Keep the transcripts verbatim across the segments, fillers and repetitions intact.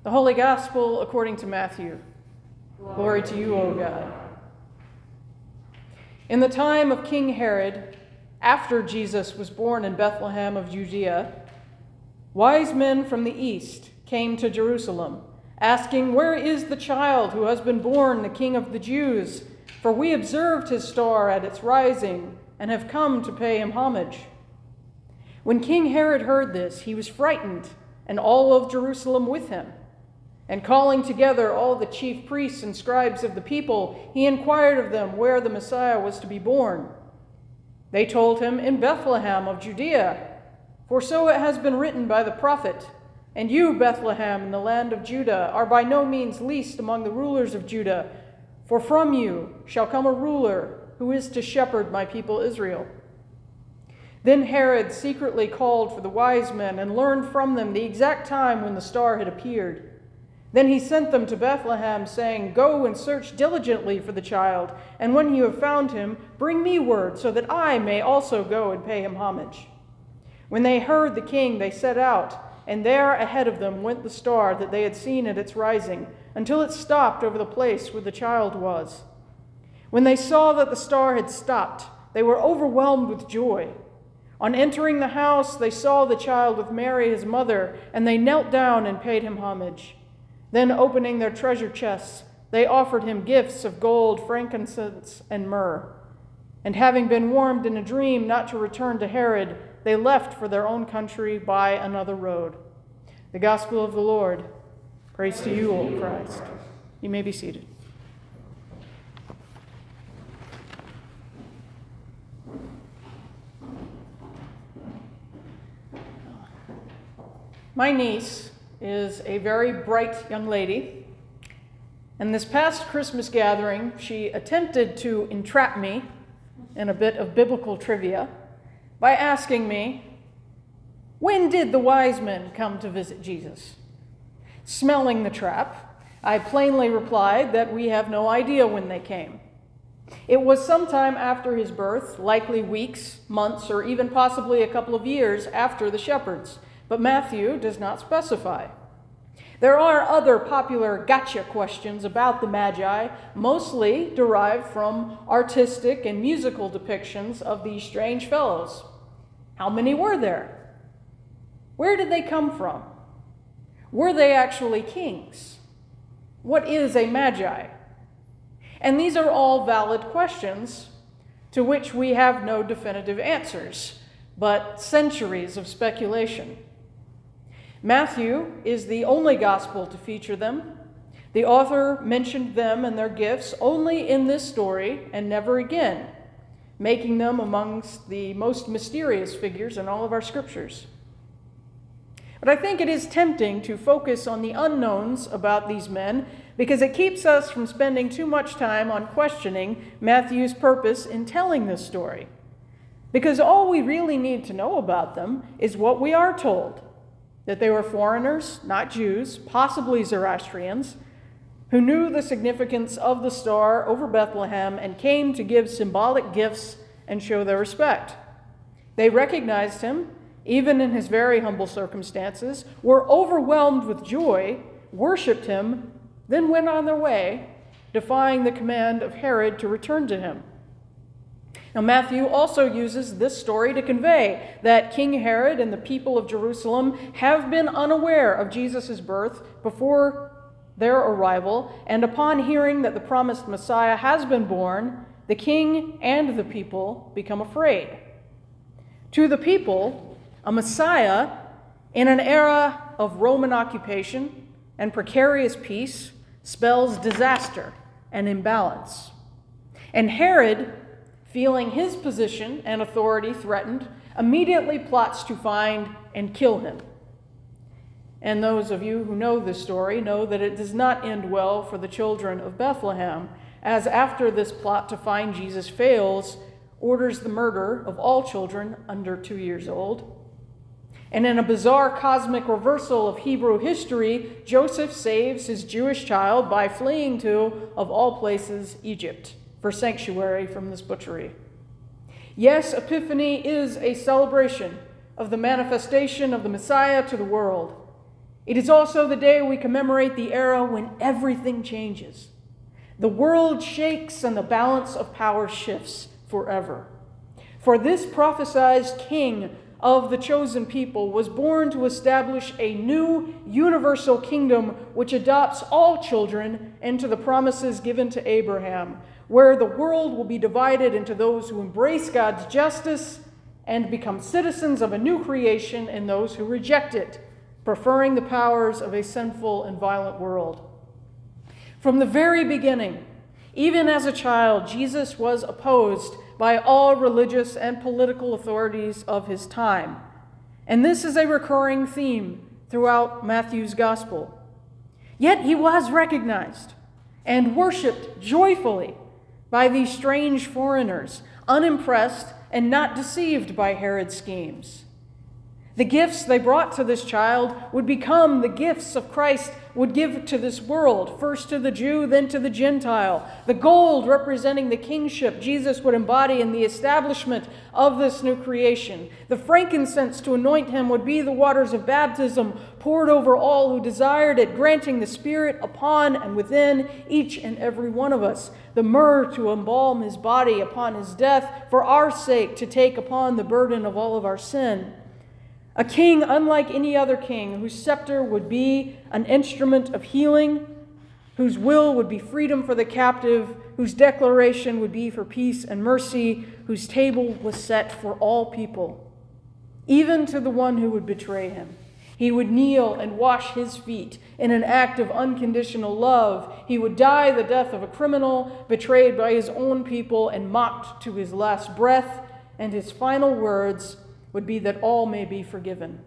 The Holy Gospel according to Matthew. Glory to you, O God. In the time of King Herod, after Jesus was born in Bethlehem of Judea, wise men from the east came to Jerusalem, asking, "Where is the child who has been born the King of the Jews? For we observed his star at its rising and have come to pay him homage." When King Herod heard this, he was frightened, and all of Jerusalem with him. And calling together all the chief priests and scribes of the people, he inquired of them where the Messiah was to be born. They told him, "In Bethlehem of Judea, for so it has been written by the prophet, 'And you, Bethlehem, in the land of Judah, are by no means least among the rulers of Judah, for from you shall come a ruler who is to shepherd my people Israel.'" Then Herod secretly called for the wise men and learned from them the exact time when the star had appeared. Then he sent them to Bethlehem, saying, "Go and search diligently for the child, and when you have found him, bring me word, so that I may also go and pay him homage." When they heard the king, they set out, and there ahead of them went the star that they had seen at its rising, until it stopped over the place where the child was. When they saw that the star had stopped, they were overwhelmed with joy. On entering the house, they saw the child with Mary, his mother, and they knelt down and paid him homage. Then, opening their treasure chests, they offered him gifts of gold, frankincense, and myrrh. And having been warned in a dream not to return to Herod, they left for their own country by another road. The Gospel of the Lord. Praise to you, O Christ. You may be seated. My niece is a very bright young lady, and this past Christmas gathering, she attempted to entrap me in a bit of biblical trivia by asking me, "When did the wise men come to visit Jesus?" Smelling the trap, I plainly replied that we have no idea when they came. It was sometime after his birth, likely weeks, months, or even possibly a couple of years after the shepherds, but Matthew does not specify. There are other popular gotcha questions about the Magi, mostly derived from artistic and musical depictions of these strange fellows. How many were there? Where did they come from? Were they actually kings? What is a Magi? And these are all valid questions to which we have no definitive answers, but centuries of speculation. Matthew is the only gospel to feature them. The author mentioned them and their gifts only in this story and never again, making them amongst the most mysterious figures in all of our scriptures. But I think it is tempting to focus on the unknowns about these men because it keeps us from spending too much time on questioning Matthew's purpose in telling this story. Because all we really need to know about them is what we are told, that they were foreigners, not Jews, possibly Zoroastrians, who knew the significance of the star over Bethlehem and came to give symbolic gifts and show their respect. They recognized him, even in his very humble circumstances, were overwhelmed with joy, worshiped him, then went on their way, defying the command of Herod to return to him. Now, Matthew also uses this story to convey that King Herod and the people of Jerusalem have been unaware of Jesus' birth before their arrival, and upon hearing that the promised Messiah has been born, the king and the people become afraid. To the people, a Messiah in an era of Roman occupation and precarious peace spells disaster and imbalance. And Herod, feeling his position and authority threatened, immediately plots to find and kill him. And those of you who know this story know that it does not end well for the children of Bethlehem, as after this plot to find Jesus fails, orders the murder of all children under two years old. And in a bizarre cosmic reversal of Hebrew history, Joseph saves his Jewish child by fleeing to, of all places, Egypt, for sanctuary from this butchery. Yes, Epiphany is a celebration of the manifestation of the Messiah to the world. It is also the day we commemorate the era when everything changes. The world shakes and the balance of power shifts forever. For this prophesied king of the chosen people was born to establish a new universal kingdom which adopts all children into the promises given to Abraham, where the world will be divided into those who embrace God's justice and become citizens of a new creation and those who reject it, preferring the powers of a sinful and violent world. From the very beginning, even as a child, Jesus was opposed by all religious and political authorities of his time. And this is a recurring theme throughout Matthew's gospel. Yet he was recognized and worshiped joyfully by these strange foreigners, unimpressed and not deceived by Herod's schemes. The gifts they brought to this child would become the gifts of Christ would give to this world, first to the Jew, then to the Gentile. The gold representing the kingship Jesus would embody in the establishment of this new creation. The frankincense to anoint him would be the waters of baptism poured over all who desired it, granting the Spirit upon and within each and every one of us. The myrrh to embalm his body upon his death for our sake, to take upon the burden of all of our sin. A king unlike any other king, whose scepter would be an instrument of healing, whose will would be freedom for the captive, whose declaration would be for peace and mercy, whose table was set for all people, even to the one who would betray him. He would kneel and wash his feet in an act of unconditional love. He would die the death of a criminal, betrayed by his own people and mocked to his last breath, and his final words would be that all may be forgiven.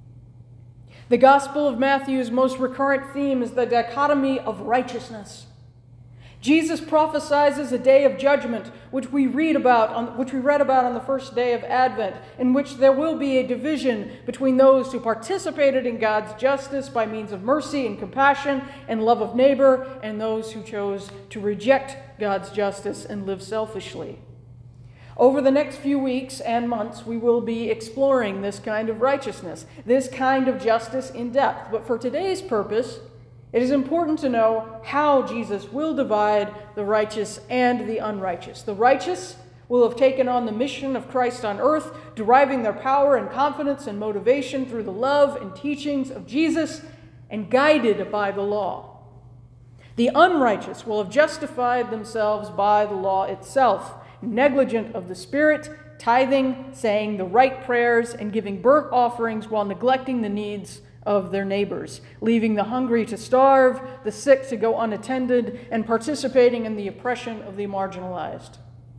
The Gospel of Matthew's most recurrent theme is the dichotomy of righteousness. Jesus prophesies a day of judgment, which we read about, on, which we read about on the first day of Advent, in which there will be a division between those who participated in God's justice by means of mercy and compassion and love of neighbor, and those who chose to reject God's justice and live selfishly. Over the next few weeks and months, we will be exploring this kind of righteousness, this kind of justice in depth. But for today's purpose, it is important to know how Jesus will divide the righteous and the unrighteous. The righteous will have taken on the mission of Christ on earth, deriving their power and confidence and motivation through the love and teachings of Jesus and guided by the law. The unrighteous will have justified themselves by the law itself, negligent of the Spirit, tithing, saying the right prayers, and giving burnt offerings while neglecting the needs of their neighbors, leaving the hungry to starve, the sick to go unattended, and participating in the oppression of the marginalized.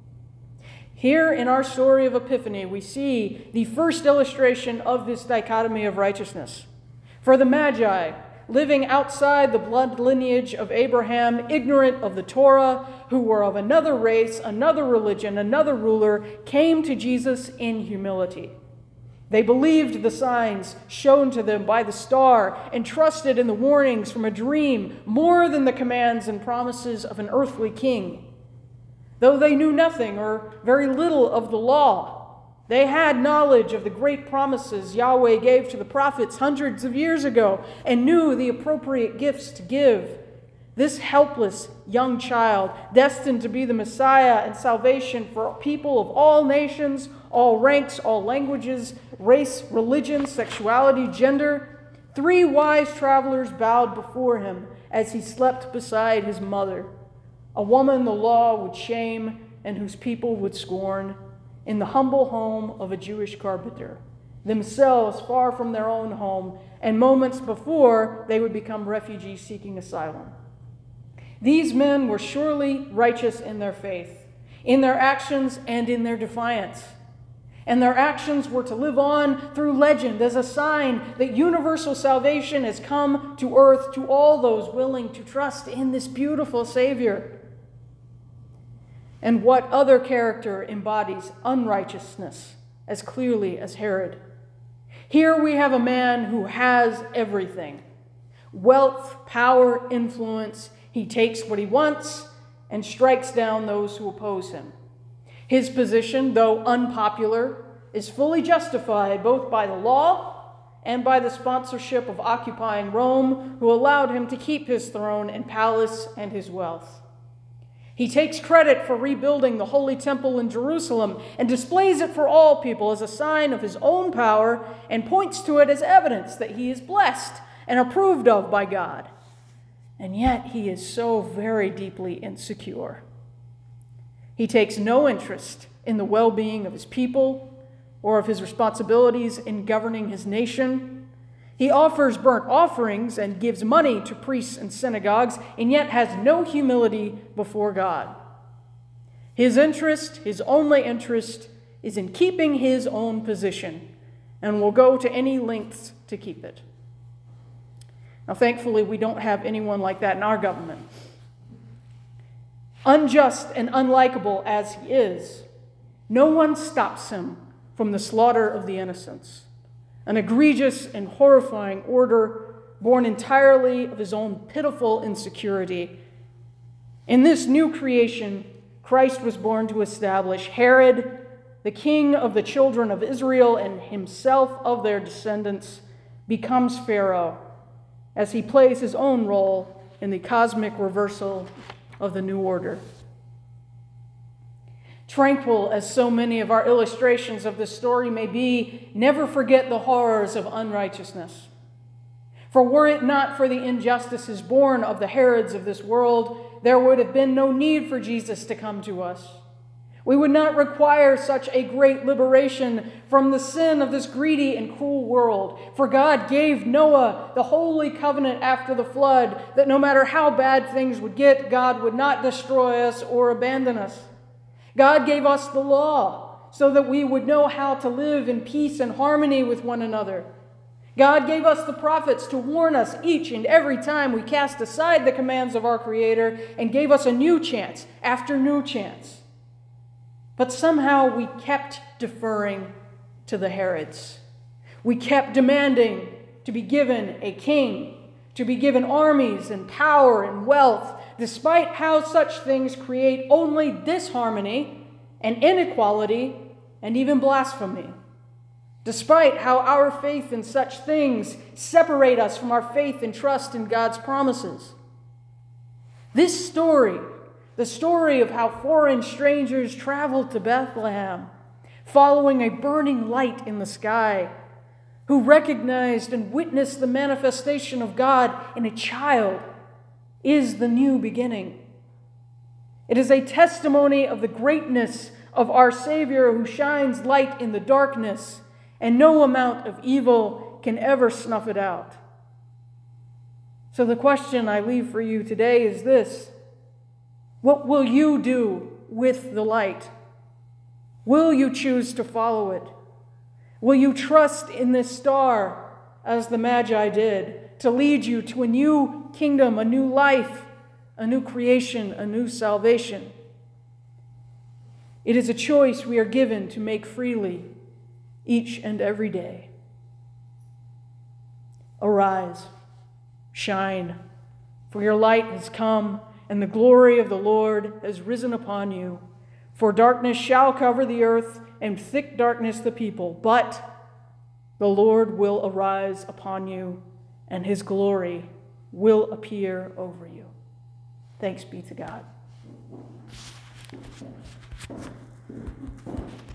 Here in our story of Epiphany, we see the first illustration of this dichotomy of righteousness. For the Magi, living outside the blood lineage of Abraham, ignorant of the Torah, who were of another race, another religion, another ruler, came to Jesus in humility. They believed the signs shown to them by the star and trusted in the warnings from a dream more than the commands and promises of an earthly king. Though they knew nothing or very little of the law, they had knowledge of the great promises Yahweh gave to the prophets hundreds of years ago and knew the appropriate gifts to give. This helpless young child, destined to be the Messiah and salvation for people of all nations, all ranks, all languages, race, religion, sexuality, gender, three wise travelers bowed before him as he slept beside his mother, a woman the law would shame and whose people would scorn, in the humble home of a Jewish carpenter, themselves far from their own home, and moments before they would become refugees seeking asylum. These men were surely righteous in their faith, in their actions, and in their defiance. And their actions were to live on through legend as a sign that universal salvation has come to earth to all those willing to trust in this beautiful Savior. And what other character embodies unrighteousness as clearly as Herod? Here we have a man who has everything: wealth, power, influence. He takes what he wants and strikes down those who oppose him. His position, though unpopular, is fully justified both by the law and by the sponsorship of occupying Rome, who allowed him to keep his throne and palace and his wealth. He takes credit for rebuilding the Holy Temple in Jerusalem and displays it for all people as a sign of his own power and points to it as evidence that he is blessed and approved of by God. And yet he is so very deeply insecure. He takes no interest in the well-being of his people or of his responsibilities in governing his nation. He offers burnt offerings and gives money to priests and synagogues, and yet has no humility before God. His interest, his only interest, is in keeping his own position, and will go to any lengths to keep it. Now, thankfully, we don't have anyone like that in our government. Unjust and unlikable as he is, no one stops him from the slaughter of the innocents, an egregious and horrifying order born entirely of his own pitiful insecurity. In this new creation, Christ was born to establish Herod, the king of the children of Israel and himself of their descendants, becomes Pharaoh as he plays his own role in the cosmic reversal of the new order. Tranquil as so many of our illustrations of this story may be, never forget the horrors of unrighteousness. For were it not for the injustices born of the Herods of this world, there would have been no need for Jesus to come to us. We would not require such a great liberation from the sin of this greedy and cruel world. For God gave Noah the holy covenant after the flood that no matter how bad things would get, God would not destroy us or abandon us. God gave us the law so that we would know how to live in peace and harmony with one another. God gave us the prophets to warn us each and every time we cast aside the commands of our Creator, and gave us a new chance after new chance. But somehow we kept deferring to the Herods. We kept demanding to be given a king, to be given armies and power and wealth, despite how such things create only disharmony and inequality and even blasphemy. Despite how our faith in such things separate us from our faith and trust in God's promises. This story, the story of how foreign strangers traveled to Bethlehem, following a burning light in the sky, who recognized and witnessed the manifestation of God in a child, is the new beginning. It is a testimony of the greatness of our Savior, who shines light in the darkness, and no amount of evil can ever snuff it out. So the question I leave for you today is this: what will you do with the light? Will you choose to follow it? Will you trust in this star, as the Magi did, to lead you to a new kingdom, a new life, a new creation, a new salvation? It is a choice we are given to make freely each and every day. Arise, shine, for your light has come, and the glory of the Lord has risen upon you. For darkness shall cover the earth, and thick darkness the people, but the Lord will arise upon you, and his glory will appear over you. Thanks be to God.